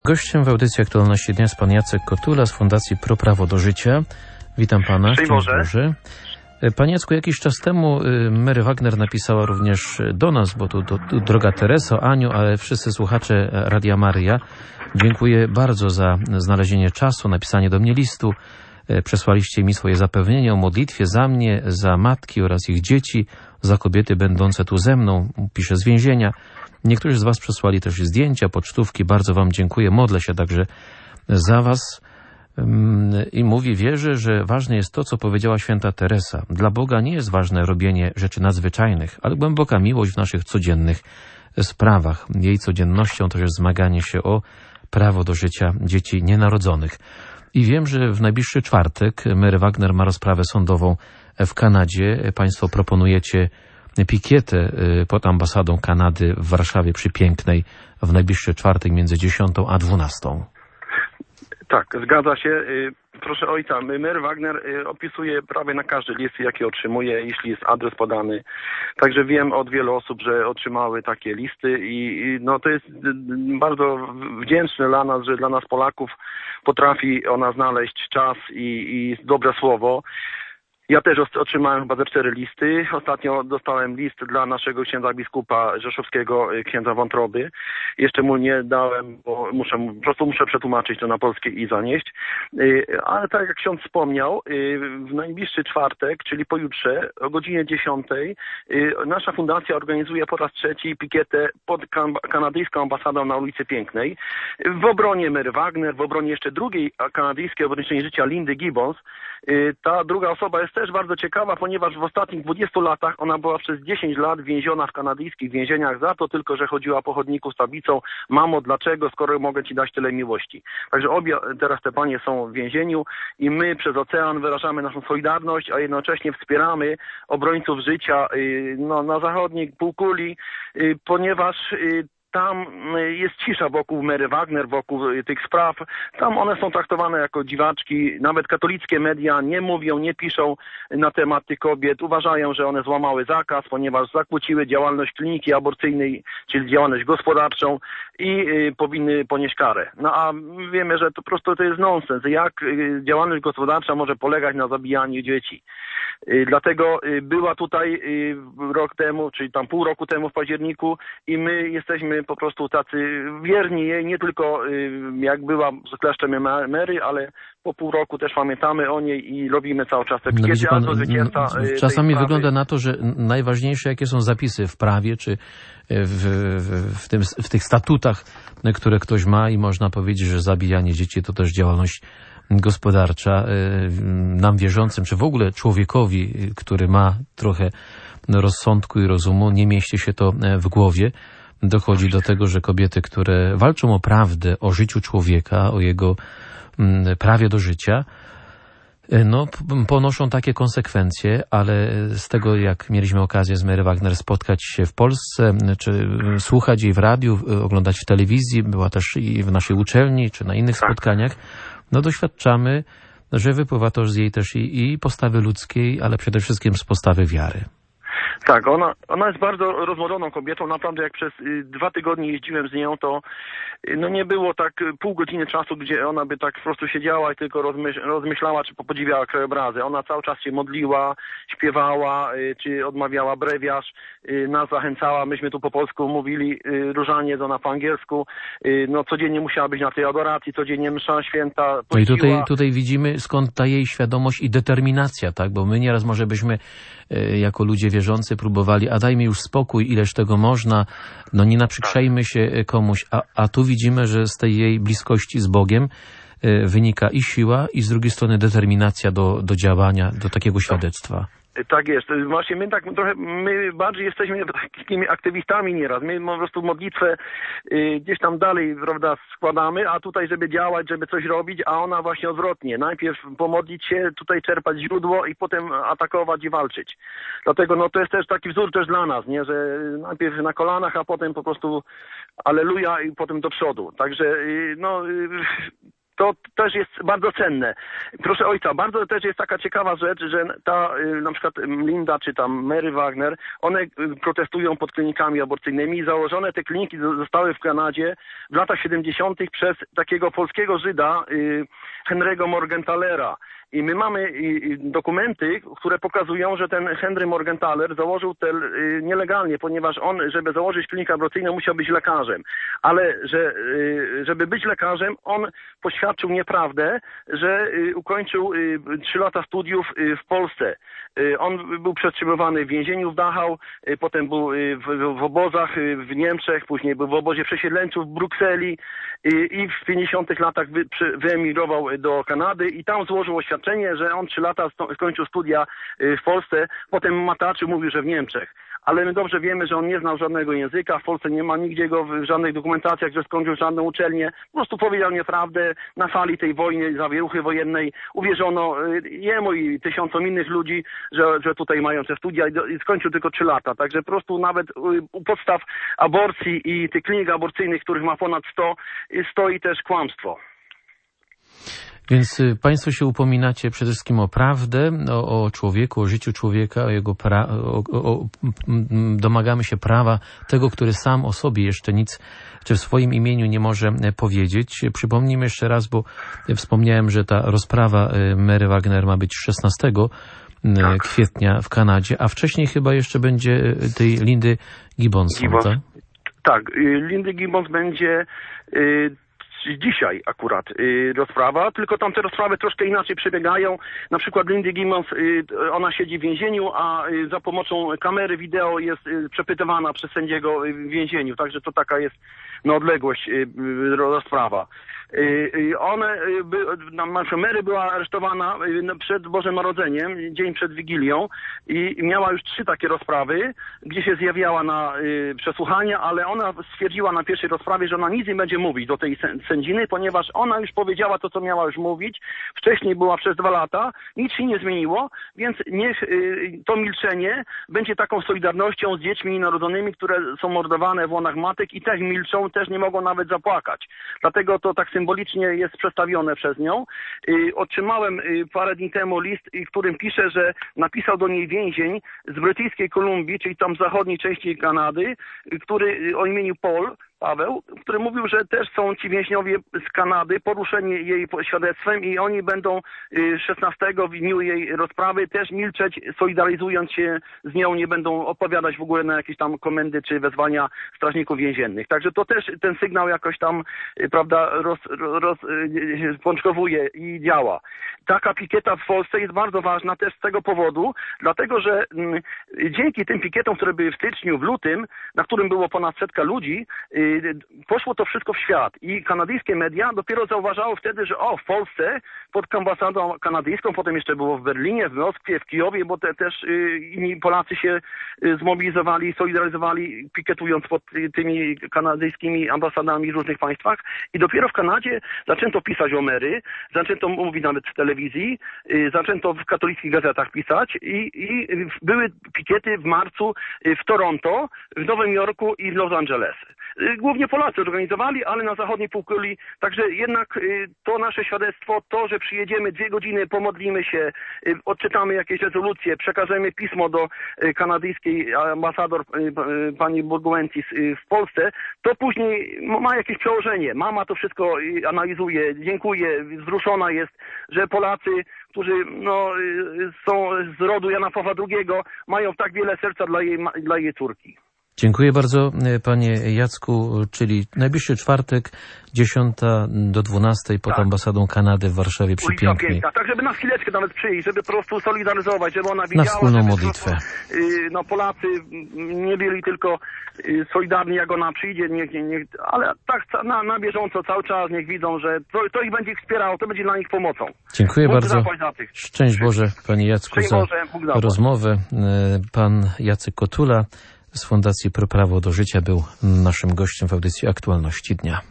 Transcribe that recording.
Gościem w audycji Aktualności Dnia jest pan Jacek Kotula z Fundacji Pro Prawo do Życia. Witam pana. Szczęść Boże. Panie Jacku, jakiś czas temu Mary Wagner napisała również do nas, bo tu droga Tereso, Aniu, ale wszyscy słuchacze Radia Maryja. Dziękuję bardzo za znalezienie czasu, napisanie do mnie listu. Przesłaliście mi swoje zapewnienia o modlitwie za mnie, za matki oraz ich dzieci, za kobiety będące tu ze mną, piszę z więzienia. Niektórzy z was przesłali też zdjęcia, pocztówki. Bardzo wam dziękuję. Modlę się także za was. I mówi, wierzę, że ważne jest to, co powiedziała święta Teresa. Dla Boga nie jest ważne robienie rzeczy nadzwyczajnych, ale głęboka miłość w naszych codziennych sprawach. Jej codziennością to jest zmaganie się o prawo do życia dzieci nienarodzonych. I wiem, że w najbliższy czwartek Mary Wagner ma rozprawę sądową w Kanadzie. Państwo proponujecie pikietę pod ambasadą Kanady w Warszawie przy Pięknej w najbliższy czwartek między 10 a 12. Tak, zgadza się. Proszę ojca, Mary Wagner opisuje prawie na każdy list, jaki otrzymuje, jeśli jest adres podany. Także wiem od wielu osób, że otrzymały takie listy i no to jest bardzo wdzięczne dla nas, że dla nas Polaków potrafi ona znaleźć czas i dobre słowo. Ja też otrzymałem chyba ze 4 listy. Ostatnio dostałem list dla naszego księdza biskupa rzeszowskiego, księdza Wątroby. Jeszcze mu nie dałem, bo po prostu muszę przetłumaczyć to na polskie i zanieść. Ale tak jak ksiądz wspomniał, w najbliższy czwartek, czyli pojutrze o godzinie 10, nasza fundacja organizuje po raz trzeci pikietę pod kanadyjską ambasadą na ulicy Pięknej w obronie Mary Wagner, w obronie jeszcze drugiej kanadyjskiej obrończyni życia Lindy Gibbons. Ta druga osoba jest też bardzo ciekawa, ponieważ w ostatnich 20 latach ona była przez 10 lat więziona w kanadyjskich więzieniach za to tylko, że chodziła po chodniku z tablicą: mamo, dlaczego, skoro mogę ci dać tyle miłości. Także obie teraz te panie są w więzieniu i my przez ocean wyrażamy naszą solidarność, a jednocześnie wspieramy obrońców życia na zachodniej półkuli, ponieważ tam jest cisza wokół Mary Wagner, wokół tych spraw. Tam one są traktowane jako dziwaczki. Nawet katolickie media nie mówią, nie piszą na temat tych kobiet. Uważają, że one złamały zakaz, ponieważ zakłóciły działalność kliniki aborcyjnej, czyli działalność gospodarczą i powinny ponieść karę. No a wiemy, że to po prostu to jest nonsens. Jak działalność gospodarcza może polegać na zabijaniu dzieci? Dlatego była tutaj rok temu, czyli tam pół roku temu w październiku i my jesteśmy po prostu tacy wierni jej, nie tylko jak była z kleszczem Mary, ale po pół roku też pamiętamy o niej i robimy cały czas te pikiety. Czasami wygląda na to, że najważniejsze jakie są zapisy w prawie, czy w tych statutach, które ktoś ma i można powiedzieć, że zabijanie dzieci to też działalność gospodarcza. Nam wierzącym, czy w ogóle człowiekowi, który ma trochę rozsądku i rozumu, nie mieści się to w głowie. Dochodzi do tego, że kobiety, które walczą o prawdę, o życiu człowieka, o jego prawie do życia, ponoszą takie konsekwencje, ale z tego, jak mieliśmy okazję z Mary Wagner spotkać się w Polsce, czy słuchać jej w radiu, oglądać w telewizji, była też i w naszej uczelni, czy na innych spotkaniach, doświadczamy, że wypływa to z jej też i postawy ludzkiej, ale przede wszystkim z postawy wiary. Tak, ona jest bardzo rozmodloną kobietą. Naprawdę jak przez 2 tygodnie jeździłem z nią, to nie było tak pół godziny czasu, gdzie ona by tak po prostu siedziała i tylko rozmyślała, czy podziwiała krajobrazy. Ona cały czas się modliła, śpiewała, czy odmawiała brewiarz, nas zachęcała. Myśmy tu po polsku mówili różaniec, ona po angielsku. Codziennie musiała być na tej adoracji, codziennie msza święta. Pościła. No i tutaj widzimy, skąd ta jej świadomość i determinacja, tak? Bo my nieraz może byśmy jako ludzie wierzący próbowali, a dajmy już spokój, ileż tego można, nie naprzykrzejmy się komuś, a tu widzimy, że z tej jej bliskości z Bogiem wynika i siła, i z drugiej strony determinacja do działania, do takiego świadectwa. Tak jest. Właśnie my bardziej jesteśmy takimi aktywistami nieraz. My po prostu modlitwę gdzieś tam dalej, prawda, składamy, a tutaj, żeby działać, żeby coś robić, a ona właśnie odwrotnie. Najpierw pomodlić się, tutaj czerpać źródło i potem atakować i walczyć. Dlatego to jest też taki wzór też dla nas, nie, że najpierw na kolanach, a potem po prostu alleluja i potem do przodu. Także to też jest bardzo cenne. Proszę ojca, bardzo też jest taka ciekawa rzecz, że ta na przykład Linda czy tam Mary Wagner, one protestują pod klinikami aborcyjnymi. Założone te kliniki zostały w Kanadzie w latach 70. przez takiego polskiego Żyda Henry'ego Morgenthalera. I my mamy dokumenty, które pokazują, że ten Henry Morgenthaler założył te nielegalnie, ponieważ on, żeby założyć klinikę aborcyjną, musiał być lekarzem. Ale żeby być lekarzem, on poświadczył nieprawdę, że ukończył 3 lata studiów w Polsce. On był przetrzymywany w więzieniu w Dachau, potem był w obozach w Niemczech, później był w obozie przesiedleńców w Brukseli i w 50 latach wyemigrował do Kanady i tam złożył oświadczenie, że on 3 lata skończył studia w Polsce, potem mataczył, mówił, że w Niemczech. Ale my dobrze wiemy, że on nie znał żadnego języka, w Polsce nie ma nigdzie go w żadnych dokumentacjach, że skończył żadną uczelnię. Po prostu powiedział nieprawdę. Na fali tej wojny, zawieruchy wojennej uwierzono jemu i tysiącom innych ludzi, że tutaj mają te studia i skończył tylko 3 lata. Także po prostu nawet u podstaw aborcji i tych klinik aborcyjnych, których ma ponad 100, stoi też kłamstwo. Więc państwo się upominacie przede wszystkim o prawdę, o człowieku, o życiu człowieka, o jego domagamy się prawa tego, który sam o sobie jeszcze nic, czy w swoim imieniu nie może powiedzieć. Przypomnijmy jeszcze raz, bo wspomniałem, że ta rozprawa Mary Wagner ma być 16 kwietnia w Kanadzie, a wcześniej chyba jeszcze będzie tej Lindy Gibbonson, tak? Tak, Lindy Gibbons będzie dzisiaj akurat rozprawa, tylko tam te rozprawy troszkę inaczej przebiegają. Na przykład Lindy Gibbons, ona siedzi w więzieniu, a za pomocą kamery wideo jest przepytywana przez sędziego w więzieniu, także to taka jest na odległość rozprawa. Mary była aresztowana przed Bożym Narodzeniem, dzień przed Wigilią i miała już 3 takie rozprawy, gdzie się zjawiała na przesłuchania, ale ona stwierdziła na pierwszej rozprawie, że ona nic nie będzie mówić do tej sędziny, ponieważ ona już powiedziała to, co miała już mówić. Wcześniej była przez 2 lata, nic się nie zmieniło, więc niech to milczenie będzie taką solidarnością z dziećmi narodzonymi, które są mordowane w łonach matek i też milczą, też nie mogą nawet zapłakać. Dlatego to tak symbolicznie jest przedstawione przez nią. Otrzymałem parę dni temu list, w którym pisze, że napisał do niej więzień z Brytyjskiej Kolumbii, czyli tam zachodniej części Kanady, który o imieniu Paweł, który mówił, że też są ci więźniowie z Kanady poruszeni jej świadectwem i oni będą 16 w dniu jej rozprawy też milczeć, solidaryzując się z nią, nie będą odpowiadać w ogóle na jakieś tam komendy czy wezwania strażników więziennych. Także to też ten sygnał jakoś tam, prawda, pączkowuje i działa. Taka pikieta w Polsce jest bardzo ważna też z tego powodu, dlatego że dzięki tym pikietom, które były w styczniu, w lutym, na którym było ponad 100 ludzi, poszło to wszystko w świat i kanadyjskie media dopiero zauważały wtedy, że w Polsce pod ambasadą kanadyjską, potem jeszcze było w Berlinie, w Moskwie, w Kijowie, bo też inni Polacy się zmobilizowali, solidaryzowali, pikietując pod tymi kanadyjskimi ambasadami w różnych państwach i dopiero w Kanadzie zaczęto pisać o Mary, zaczęto mówić nawet w telewizji, zaczęto w katolickich gazetach pisać i były pikiety w marcu w Toronto, w Nowym Jorku i w Los Angeles. Głównie Polacy organizowali, ale na zachodniej półkuli. Także jednak to nasze świadectwo, to, że przyjedziemy 2 godziny, pomodlimy się, odczytamy jakieś rezolucje, przekażemy pismo do kanadyjskiej ambasador pani Burguentis w Polsce, to później ma jakieś przełożenie. Mama to wszystko analizuje, dziękuję, wzruszona jest, że Polacy, którzy są z rodu Jana Pawła II, mają tak wiele serca dla jej córki. Dziękuję bardzo, panie Jacku, czyli najbliższy czwartek, 10 do 12 pod ambasadą Kanady w Warszawie przy Pięknej. Tak, żeby na chwileczkę nawet przyjść, żeby po prostu solidaryzować, żeby ona widziała, na wspólną modlitwę. Polacy nie byli tylko solidarni, jak ona przyjdzie, ale tak na bieżąco cały czas niech widzą, że to ich będzie ich wspierało, to będzie dla nich pomocą. Dziękuję bardzo. Szczęść Boże, panie Jacku, za rozmowę. Pan Jacek Kotula z Fundacji Pro Prawo do Życia był naszym gościem w audycji Aktualności Dnia.